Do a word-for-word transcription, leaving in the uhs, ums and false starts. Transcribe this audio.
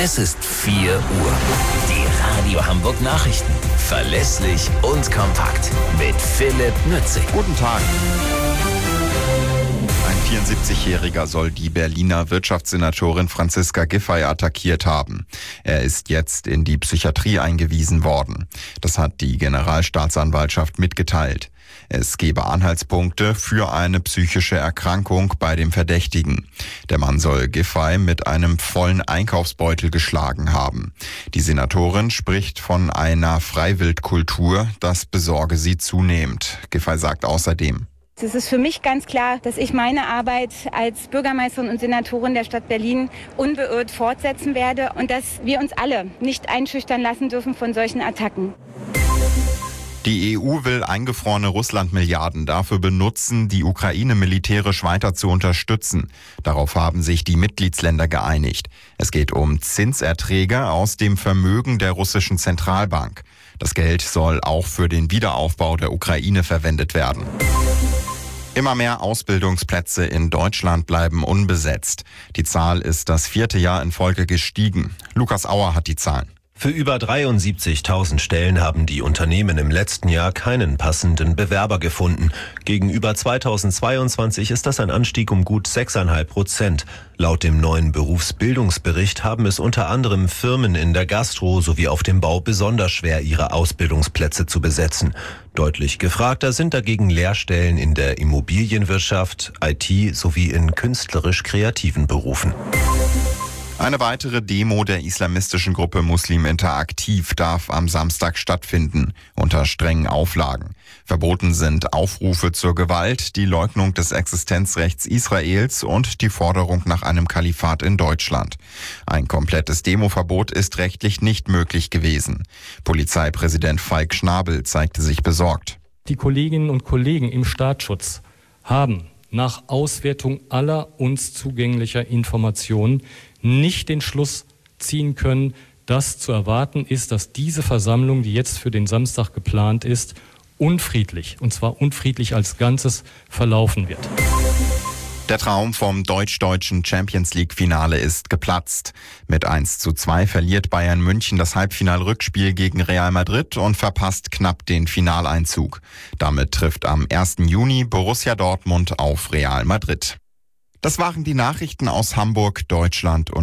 Es ist vier Uhr. Die Radio Hamburg Nachrichten. Verlässlich und kompakt. Mit Philipp Nützig. Guten Tag. Ein vierundsiebzigjähriger soll die Berliner Wirtschaftssenatorin Franziska Giffey attackiert haben. Er ist jetzt in die Psychiatrie eingewiesen worden. Das hat die Generalstaatsanwaltschaft mitgeteilt. Es gebe Anhaltspunkte für eine psychische Erkrankung bei dem Verdächtigen. Der Mann soll Giffey mit einem vollen Einkaufsbeutel geschlagen haben. Die Senatorin spricht von einer Freiwildkultur, das besorge sie zunehmend. Giffey sagt außerdem: Es ist für mich ganz klar, dass ich meine Arbeit als Bürgermeisterin und Senatorin der Stadt Berlin unbeirrt fortsetzen werde und dass wir uns alle nicht einschüchtern lassen dürfen von solchen Attacken. Die E U will eingefrorene Russland-Milliarden dafür benutzen, die Ukraine militärisch weiter zu unterstützen. Darauf haben sich die Mitgliedsländer geeinigt. Es geht um Zinserträge aus dem Vermögen der russischen Zentralbank. Das Geld soll auch für den Wiederaufbau der Ukraine verwendet werden. Immer mehr Ausbildungsplätze in Deutschland bleiben unbesetzt. Die Zahl ist das vierte Jahr in Folge gestiegen. Lukas Auer hat die Zahlen. Für über dreiundsiebzigtausend Stellen haben die Unternehmen im letzten Jahr keinen passenden Bewerber gefunden. Gegenüber zweitausendzweiundzwanzig ist das ein Anstieg um gut sechs Komma fünf Prozent. Laut dem neuen Berufsbildungsbericht haben es unter anderem Firmen in der Gastro sowie auf dem Bau besonders schwer, ihre Ausbildungsplätze zu besetzen. Deutlich gefragter sind dagegen Lehrstellen in der Immobilienwirtschaft, I T sowie in künstlerisch-kreativen Berufen. Eine weitere Demo der islamistischen Gruppe Muslim Interaktiv darf am Samstag stattfinden, unter strengen Auflagen. Verboten sind Aufrufe zur Gewalt, die Leugnung des Existenzrechts Israels und die Forderung nach einem Kalifat in Deutschland. Ein komplettes Demoverbot ist rechtlich nicht möglich gewesen. Polizeipräsident Falk Schnabel zeigte sich besorgt. Die Kolleginnen und Kollegen im Staatsschutz haben nach Auswertung aller uns zugänglicher Informationen nicht den Schluss ziehen können, dass zu erwarten ist, dass diese Versammlung, die jetzt für den Samstag geplant ist, unfriedlich, und zwar unfriedlich als Ganzes, verlaufen wird. Der Traum vom deutsch-deutschen Champions-League-Finale ist geplatzt. Mit eins zu zwei verliert Bayern München das Halbfinal-Rückspiel gegen Real Madrid und verpasst knapp den Finaleinzug. Damit trifft am ersten Juni Borussia Dortmund auf Real Madrid. Das waren die Nachrichten aus Hamburg, Deutschland und